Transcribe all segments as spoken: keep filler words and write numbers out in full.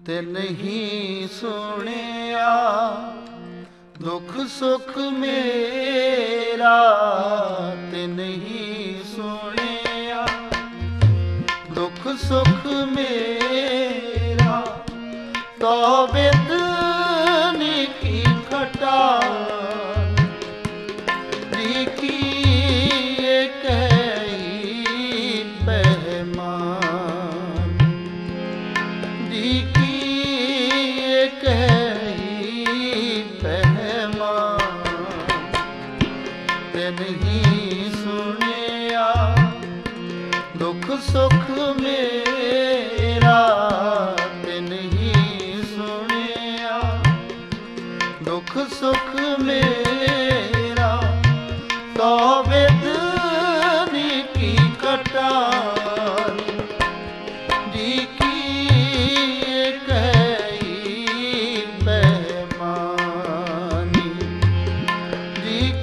ਤੇ ਨਹੀਂ ਸੁਣਿਆ ਦੁੱਖ ਸੁਖ ਮੇਰਾ, ਤੇ ਨਹੀਂ ਸੁਣਿਆ ਦੁੱਖ ਸੁਖ ਮੇਰਾ। ਤੋ ਬਿਦਨੀ ਕੀ ਖਟਾ ਨਹੀਂ ਸੁਣਿਆ ਦੁੱਖ ਸੁਖ ਮੇਰਾ, ਤੇ ਨਹੀਂ ਸੁਣਿਆ ਦੁੱਖ ਸੁਖ ਮੇਰਾ। ਤੋ ਬਿਦਨੀ ਕੀ ਕਟਾਨ ਦੀ ਕੀ ਕਹੀ ਬਹਿਮਾਨੀ, ਦੀ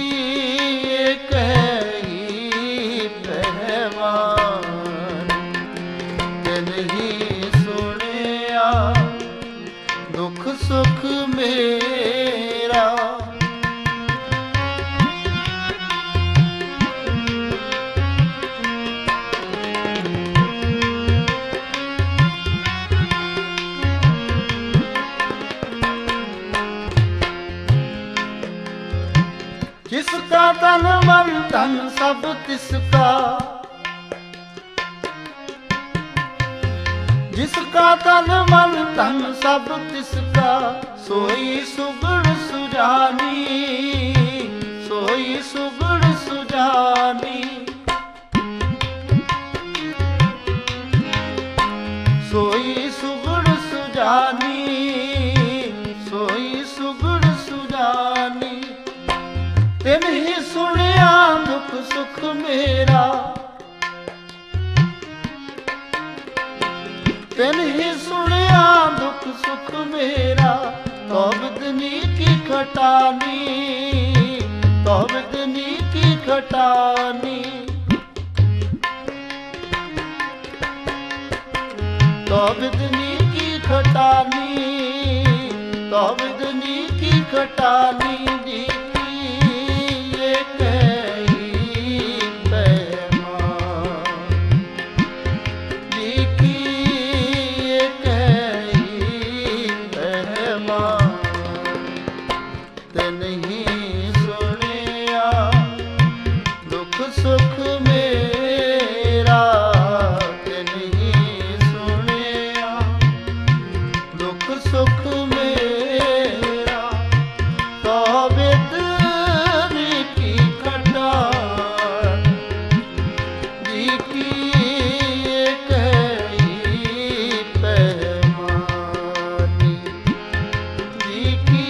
ਦੁੱਖ ਸੁਖ ਮੇਰਾ। ਜਿਸਕਾ ਤਨ ਮਨ ਧਨ ਸਭ ਤਿਸਕਾ, ਜਿਸਕਾ ਤਨ ਮਨ ਧਨ ਸਭ ਤਿਸਕਾ। ਸੋਈ ਸੁਗੜ ਸੁਜਾਨੀ, ਸੋਈ ਸੁਗੜ ਸੁਜਾਨੀ। ਸੋਈ ਸੁਗੜ ਸੁਜਾਨੀ, ਸੋਈ ਸੁਗੜ ਸੁਜਾਨੀ। ਤੇ ਨਹੀਂ ਸੁਣਿਆ ਦੁੱਖ ਸੁਖ ਮੇਰਾ, ਤੇ ਨਹੀਂ ਸੁਣਿਆ ਦੁੱਖ ਸੁਖ ਮੇਰਾ। ਤੋ ਬਿਦਨੀ ਕੀ ਖਟਾਨੀ, ਤੋ ਬਿਦਨੀ ਕੀ ਖਟਾਨੀ। ਤੋ ਬਿਦਨੀ ਕੀ ਖਟਾਨੀ, ਤੋ ਬਿਦਨੀ ਕੀ ਖਟਾਨੀ। ਦੀ ਤੇ ਨਹੀਂ ਸੁਣਿਆ ਦੁੱਖ ਸੁਖ ਮੇਰਾ, ਤੇ ਨਹੀਂ ਸੁਣਿਆ ਦੁੱਖ ਸੁਖ ਮੇਰਾ। ਤੋ ਬਿਦਨੀ ਕੀ ਖਟਾਨ ਦੀ ਕੀ ਕਹੀ ਬਹਿਮਾਨੀ, ਦੀ ਕੀ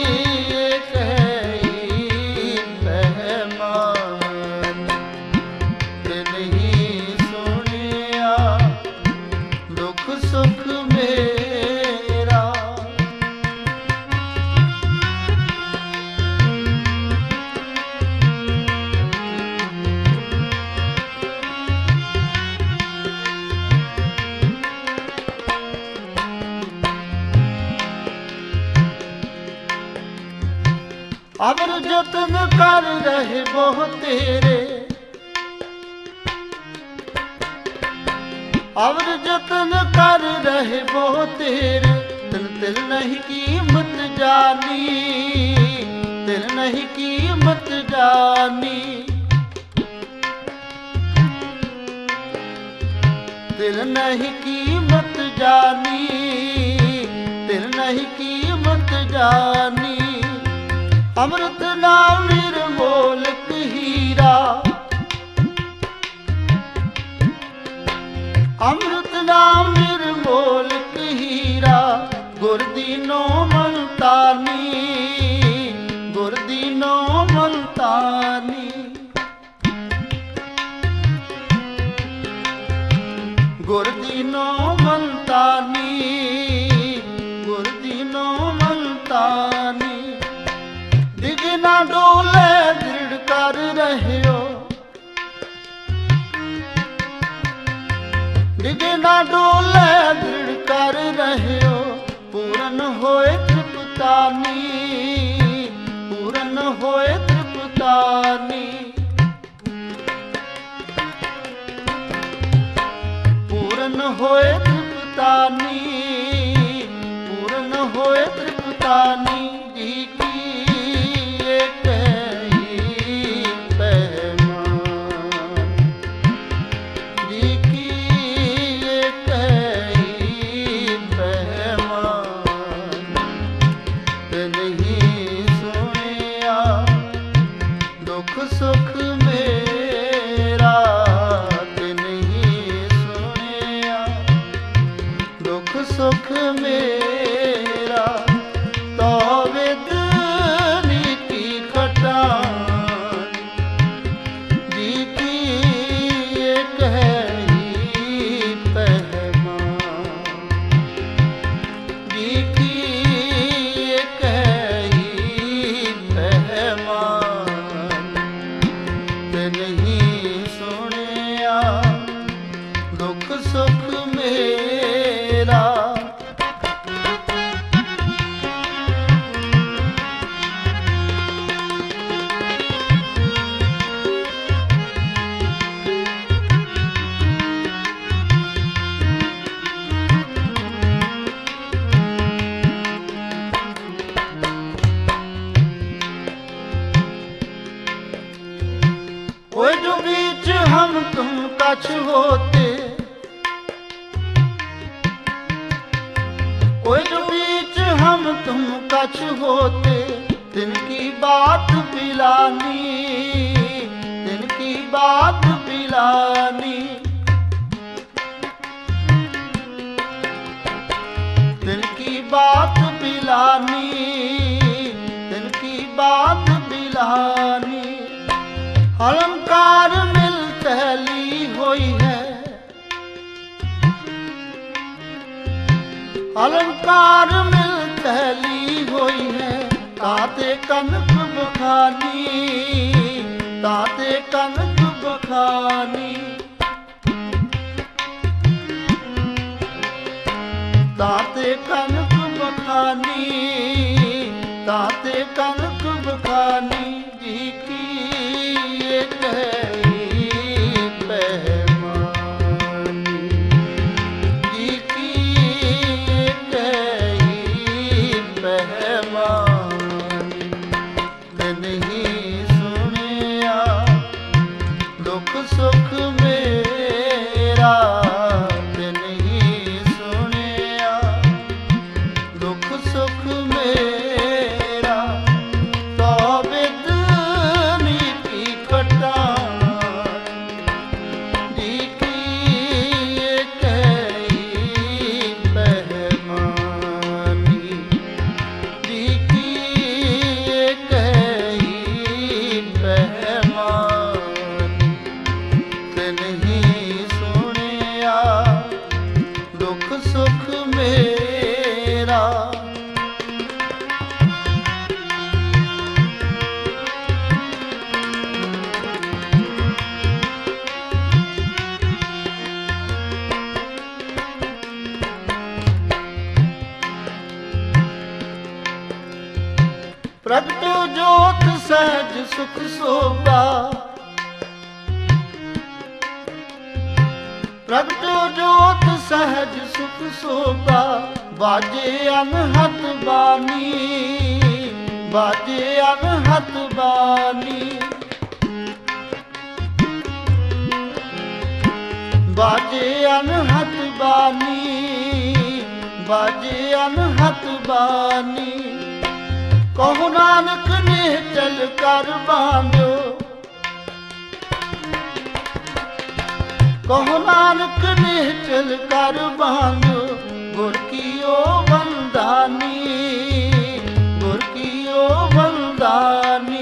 ਸੁਖ ਮੇਰਾ। ਅਵਰ ਜਤਨ ਕਰ ਰਹੇ ਬਹੁ ਤੇਰੇ, ਅਵਰ ਜਤਨ ਕਰ ਰਹੇ ਬਹੁ ਤੇਰੇ। ਤਿਲ ਤਿਲ ਨਹੀਂ ਕੀਮਤ ਜਾਨੀ, ਤਿਲ ਨਹੀਂ ਕੀਮਤ ਜਾਨੀ। ਤਿਲ ਨਹੀਂ ਕੀਮਤ ਜਾਨੀ, ਤਿਲ ਨਹੀਂ ਕੀਮਤ ਜਾਨੀ। ਅੰਮ੍ਰਿਤ ਨਾਮ ਨਿਰਮੋਲਕ ਹੀਰਾ, ਅੰਮ੍ਰਿਤ ਨਾਮ ਨਿਰਮੋਲਕ ਹੀਰਾ। ਗੁਰ ਦੀਨੋ ਮਨ ਤਾਨੀ, ਗੁਰ ਦੀਨੋ ਮਨ ਤਾਨੀ। ਗੁਰ ਦੀਨੋ ਮਨ ਤਾਨੀ, ਗੁਰ ਦੀਨੋ ਮਨ ਤਾਨੀ। ਦਿਗ ਨਾ ਡੋਲੇ ਦ੍ਰਿੜ ਕਰ ਰਹਿਓ, ਡਿਗ ਨਾ ਡੋਲੇ ਦ੍ਰਿੜ कर रहियो पूरन होए तृप्तानी, पूरन होए तृप्तानी, पूरन होए तृप्तानी, पूरन होए तृप्तानी। जी की एक ही पैमान, जी की एक ही पैमान, ते नहीं सुनिया दुख सुख मेरा, ते नहीं सुनिया दुख सुख मेरा, तो विद नीति खटान। जी की एक है ही पैमान, जी की एक है ही पैमान, ते नहीं सुनिया दुख सुख मेरा। कोई जो बीच हम तुम कछ होते, कोई जो बीच हम तुम कछ होते, तिनकी बात पिलानी, तिनकी बात पिलानी, तिनकी बात पिलानी, तिनकी बात पिलानी। अलंकार मिल तहली होई है, अलंकार मिल तहली होई है, ताते कनक बखानी, ताते कनक बखानी, ताते कनक बखानी, ताते कनक बखानी। जी की एक है ही पैमानी, जी की एक है ही पैमानी, ते नहीं सुनिया दुख सुख मेरा, ते नहीं सुनिया दुख सुख मेरा, तो विद नीति खटान। जी की एक है ही पैमानी, जी की एक है ही पैमानी, ते नहीं सुनिया दुख सुख मेरा। प्रगटो जोत सहज सुख सोगा, प्रगटो जोत सहज सुख सोगा, बाजे अनहत बानी, बाजे अनहत बानी, बाजे अनहत बानी, बाजे अनहत बानी। कहो नानक ने चल कर बांधो, कहो नानक ने चल कर बांधो, गुर की ओ बंदानी, गुर की ओ बंदानी,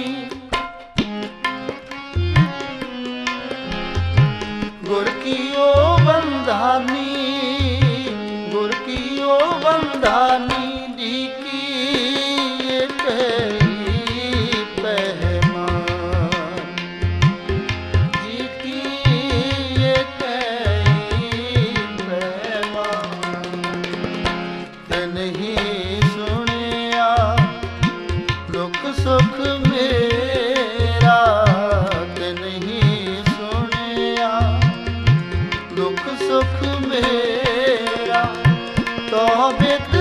गुर की ओ बंदानी, गुर की ओ बंदानी। जी की एक है ही पैमान, जी की एक है ही पैमान, ਸੁਖ ਮੇਰਾ, ਤੋ ਬਿਤ